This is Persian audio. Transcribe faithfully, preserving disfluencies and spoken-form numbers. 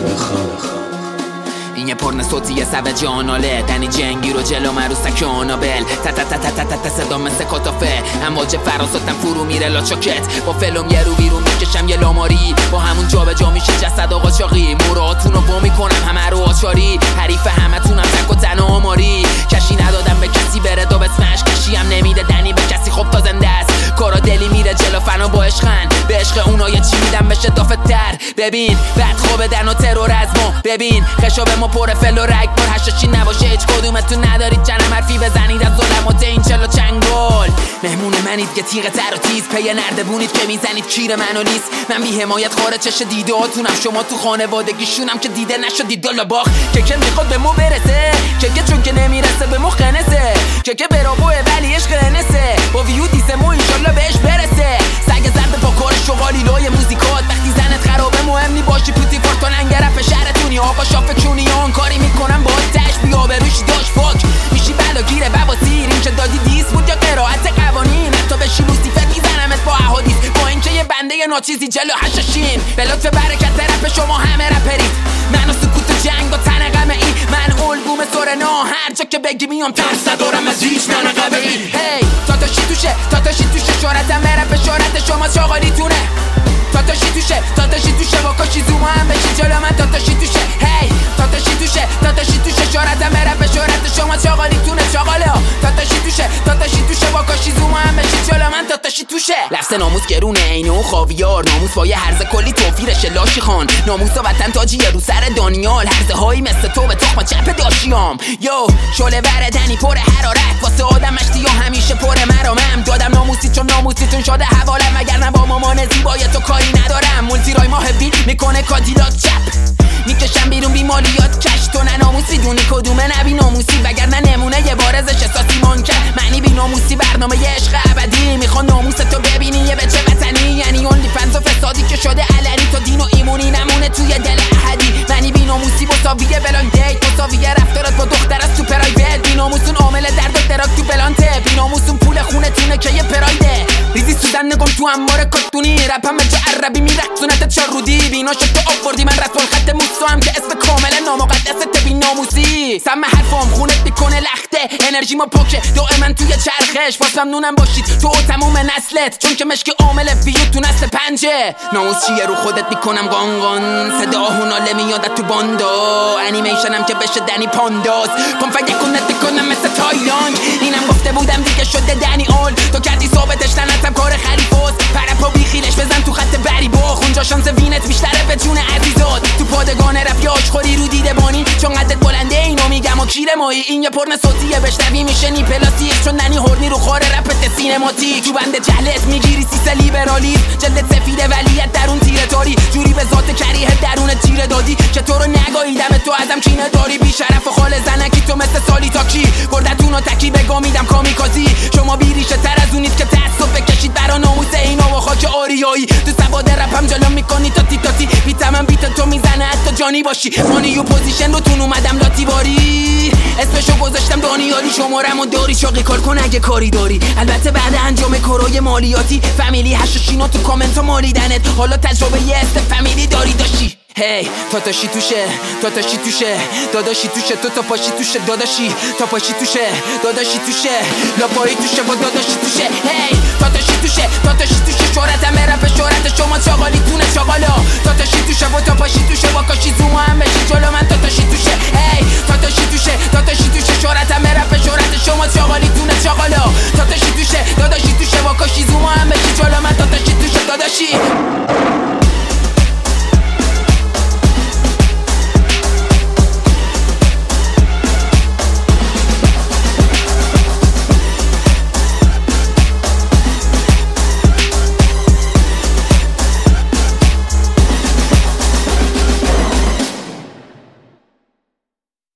این یه پرن صوتی یه سوه جاناله دنی جنگی رو جلو من رو سکانابل تا تا تا تا تا تا صدا مثل کتافه امواج فراساتم فرو میره لاچاکت با فلوم یه رو بیرون میکشم یه لاماری با همون جا به جا میشه جسد آقا چاقی مراتونو با میکنم همه رو آچاری حریف همه تونم تک و تنها آماری کشی ندادم به کسی بره دو بسمش کشی هم نمیده دنی به کسی خب تا زنده است کارا دلی میره جلو فنا با عشقن به عشق اونا یه چی میدم بشه دافتر ببین بعد خوب دن و ترور از ما ببین خشاب ما پر فل و رگ بار هشاشی نباشه هیچ کدومتون ندارید جنم حرفی بزنید از ظلمات این چلو چنگل مهمون منید که تیغ تر و تیز پی نردبونید که میزنید کیر منو نیست من بی حمایت خاره چش دیدهاتونم شما تو خانوادگیشونم که دیده نشدید دالا باخ که که میخواد به مو برسه که که چون که نمیرسه به مو خنسه که که برابوه ولی عشق انسه با ویو دیسه مو انشالله بهش برسه سگ زرد با کار شغالی لای موزیکات وقتی زنت خرابه مهم نی باشی پوتی فورتون انگرف شهرتونی آقا شاف چونی آن کاری میکنم با تش بیا بروش داش فاک میشی بلا گیره بواسیر این چه دادی دیس بود یا قرائت قوانین حتی بشی لوسیفر میزنمت با احادیث با این که یه بنده ناچیزی جلو هشاشین به لطف برکت رپ شما همه رپرید من و سکوت جنگ و تن غمه ای من الگوم سورنا هر جا که بگی میام ترس ندارم از هیچ من قبه ای هی تاتاشی توشه تاتاشی توشه شهرتم برپ شهرت شما شاغالیتونه تاتاشی توشه تاتاشی توشه با کاشی زوما هم بشی جلو من تاتاشی توشه هی تاتاشی توشه تاتاشی توشه شهرتم برپ شهرت شما شاغالیتونه شاغاله ها تاتاشی توشه تاتاشی توشه با کاشی زوما هم بشی جلو من تاتاشی توشه لفظ ناموس گرونه عینه و خاویار ناموس با یه هرزه کلی توفیرش لاشی خان ناموس و وطن تاجی رو سر دانیال هرزه هایی مثل تو به تخم چپ داشیام یو شله وردنی پر حرارت واسه آدم مشتی یا همیشه پر مرامم دادم ناموسی چون ناموسیتون شده حوالم وگرنه با مامان زیبای تو کاری ندارم مولتی رای ماه بی میکنه کادیلاک چپ میکشم بیرون بی مالیات کش تو نه ناموسی دونی کدومه نبی ناموسی وگرنه نمونه یه بارزش احساسی مان کرد معنی بی ناموسی برنامه یه عشق ابدی میخوان ناموس تو ببینی یه بچه وطنی یعنی اونلی فنز و فسادی که شده علنی تو دین و ایمونی نمونه توی دل احدی معنی بی ناموسی مساویه بلاین دیت مساویه رفتارات با دختر از تو پرایوت بی ناموسون عامل درد و دراک تو بلانته بی ناموسون پول خونه تونه که یه پرایده ریزی سودن نگم تو انبار کارتونی رپم به جا عربی میرقصونت چار رودی بیناش تو آوردی من رسول خط موسو هم که اسم کامل نامقدست بی ناموسی سم حرفام خونت میکنه لخته انرژی ما پاکه دائما توی چرخش باز ممنونم باشید تو تموم نسلت چون که مشک عامل ویو تو نسل پنجه ناموس چیه رو خودت میکنم قانقان صدا هناله میاد تو باندا انیمیشنم که بشه دنی پانداز کن فکر کنت کنم مثل تایلند اینم گفته بودم دیگه شده دنی اول تو کردی ثابتش تنتم کار خلیفاست پرپا بیخیلش بزن تو خط بری با خونجا شانس وینت بیشتره به جون عزیزات تو پادگان رپ یاش خوری رو دیده بانی چون قدت بلنده اینو میگم و کیر مایی این یه پرن صوتیه بشنوی میشه نی پلاستیک چون دنی هورنی رو خاره رپت سینماتیک تو بند جهلت میگیری سیس لیبرالی جلدت سفیده ولیت درون تیره تاری جوری به ذات کریه درون تیره دادی که تو رو نگاهیدم تو ازم کینه داری بی شرف و خال زنکی تو مثل سالی تاکی بردتون و تکی بگا میدم کامیکازی شما بیریشه تر از اونید که تعصب بکشید برا ناموس اینا و خاک آریایی تو سواد رپم جلو میکنی تاتی تاتی بیتمم بیت تو میزنه حتی جانی باشی مانی و پوزیشن رو تون اومدم لاتی باری اسمشو گذاشتم دانیالی شمارم و داری شاقی کار کن اگه کاری داری البته بعد انجام کارای مالیاتی فامیلی هشاشینا تو کامنت ها مالیدنت حالا تجربه یه است فامیلی داری داشتی هی تاتاشی توشه تاتاشی توشه داداشی توشه تو تا پاشی توشه داداشی تا پاشی توشه داداشی توشه لاپایی توشه با داداشی توشه هی